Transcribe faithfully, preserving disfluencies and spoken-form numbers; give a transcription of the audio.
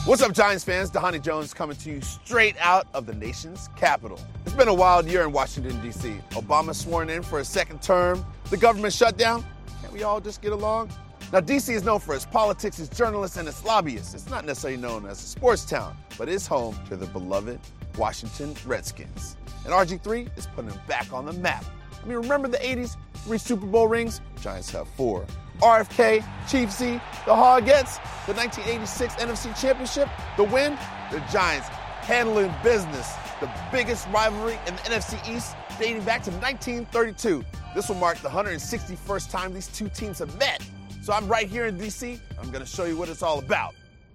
What's up, Giants fans? Dhani Jones coming to you straight out of the nation's capital. It's been a wild year in Washington, D C Obama sworn in for a second term, the government shutdown. Can't we all just get along? Now, D C is known for its politics, its journalists, and its lobbyists. It's not necessarily known as a sports town, but it's home to the beloved Washington Redskins. And R G three is putting them back on the map. I mean, remember the eighties? Three Super Bowl rings? Giants have four. R F K, Chiefsy, the Hogettes, the nineteen eighty-six N F C Championship, the win, the Giants handling business, the biggest rivalry in the N F C East dating back to nineteen thirty-two. This will mark the one hundred sixty-first time these two teams have met. So I'm right here in D C. I'm going to show you what it's all about.